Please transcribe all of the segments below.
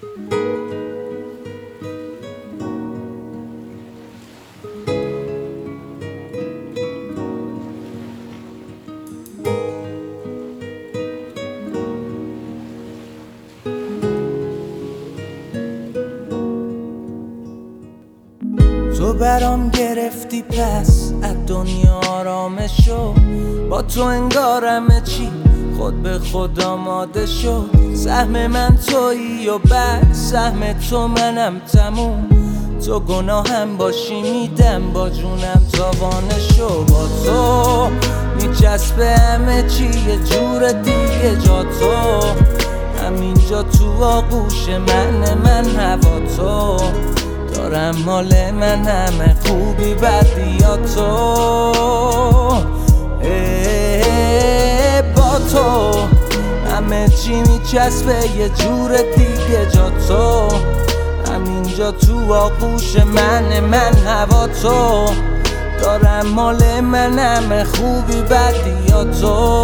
تو برام گرفتی پس از دنیا آرامشو، با تو انگار همه چی خود به خود آماده شد. سهم من تویی و بعد سهم تو منم تموم. تو گناهم باشی میدم با جونم تاوانشو. با تو میچسبه همه چی یه جور دیگه. جا تو همینجا تو آغوش من هوا تو دارم مال من همه خوبی بدی یا تو. با تو همه چی میچسبه یه جور دیگه. جا تو همینجا تو آغوش من هوا تو دارم مال من همه خوبی بدی یا تو.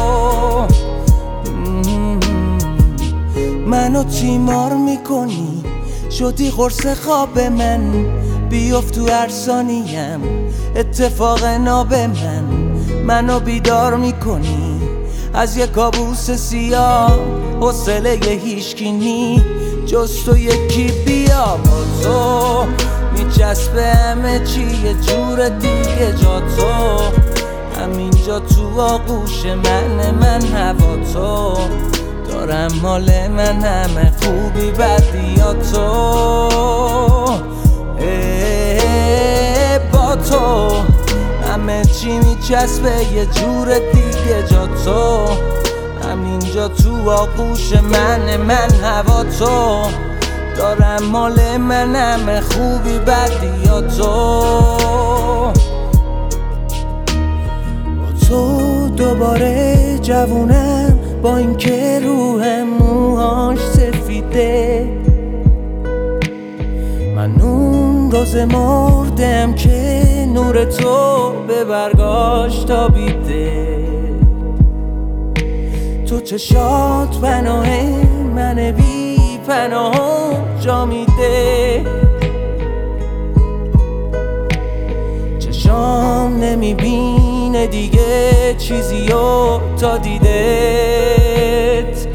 منو تیمار میکنی، شدی قرص خواب من. بیفت تو هر ثانیم اتفاق ناب منو بیدار میکنی از یک کابوس سیاه. حوصله هیچکی نی جز تو یکی بیا. با تو میچسبه همه چی یه جور دیگه. جا تو همینجا تو آغوش من هوا تو دارم مال من همه خوبی بدی یا تو. با تو همه چی میچسبه یه جور دیگه. جا تو همینجا تو آغوش من هوا تو دارم مال من همه خوبی بدی یا تو. با تو دوباره جوونم با اینکه روحم موهاش سفیده. من اون روز مردم که نور تو به برگاش تابیده. تو چشات پناه من بی پناه جا میده. چشام نمیبینه دیگه چیزیو تا دیدت.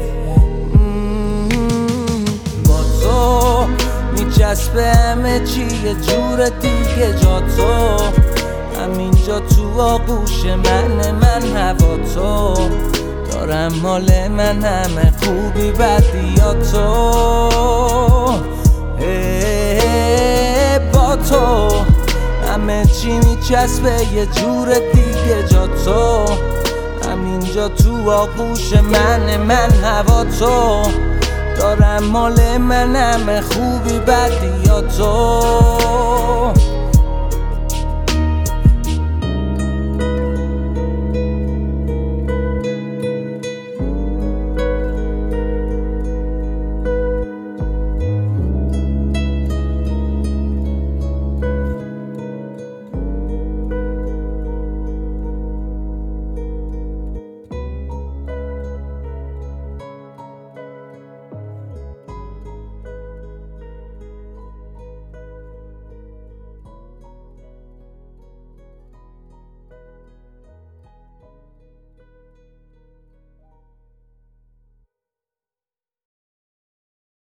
با تو میچسبه همه چی یه جور دیگه. جا تو همینجا تو آغوش من هوا تو دارم مال من همه خوبی بدی یا تو. با تو همه چی میچسبه یه جور دیگه. جا تو همینجا تو آغوش من هوا تو دارم مال من همه خوبی بدی یا تو.